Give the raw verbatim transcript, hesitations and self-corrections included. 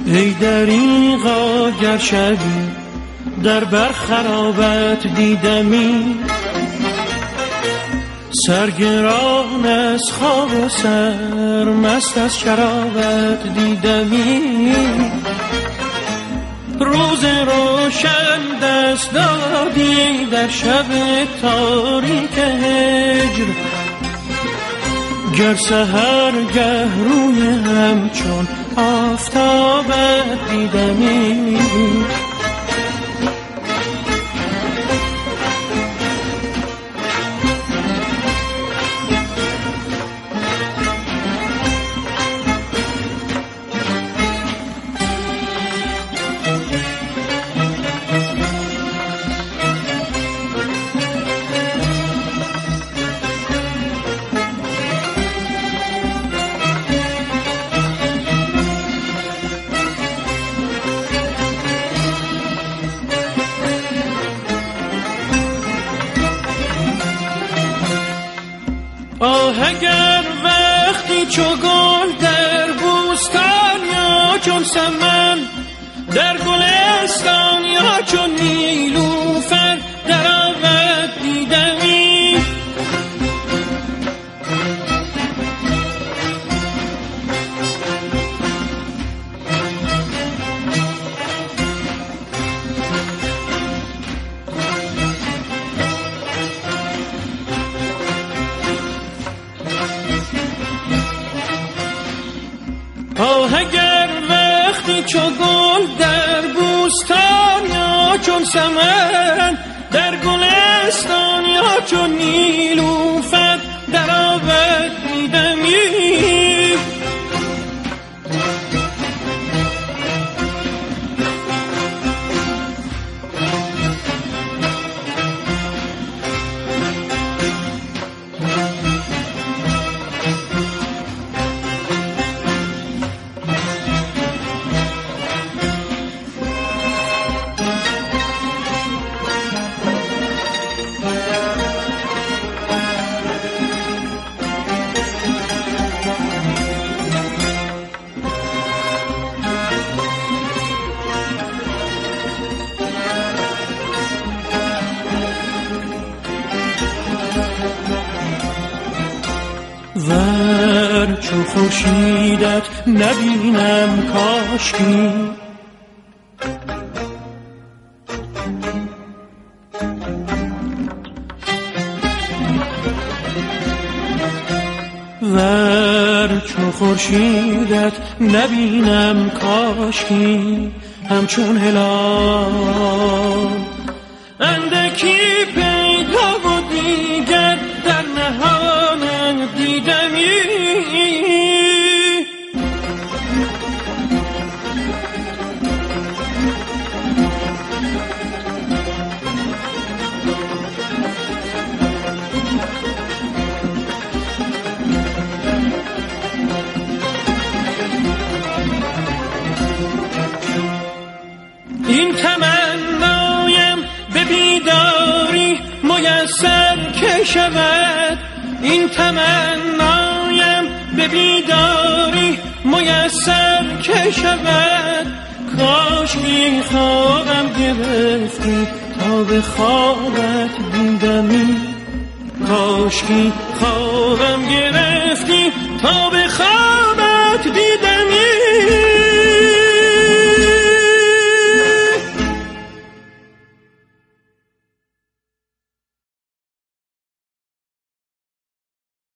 ای دریغا گر شبی در بر خرابت دیدمی، سرگران از خواب و سر مست از شرابت دیدمی. روز روشن دست دادی در شب تاریک هجر، گر سحرگه روی همچون آفتابت دیدمی. آه اگر وقتی چو گل در بوستان یا چون سمن در گلستان یا چون نیلوفر در آبت دیدمی. آه اگر وقتی چو گل در بوستان یا چون سمن در گلستان یا چون نیلوفر در آبت دیدمی. ور چو خورشیدت نبینم کاشکی، ور چو خورشیدت نبینم کاشکی، همچون هلال اندکی پیدا و دیگر در نهان دیدمی. این تمنایم به بیداری میسر که شود، این تمنایم به بیداری میسر که شود. کاش بی خوابم گرفتی تا به خوابت دیدمی، کاش بی خوابم گرفتی تا به خوابت دیدمی.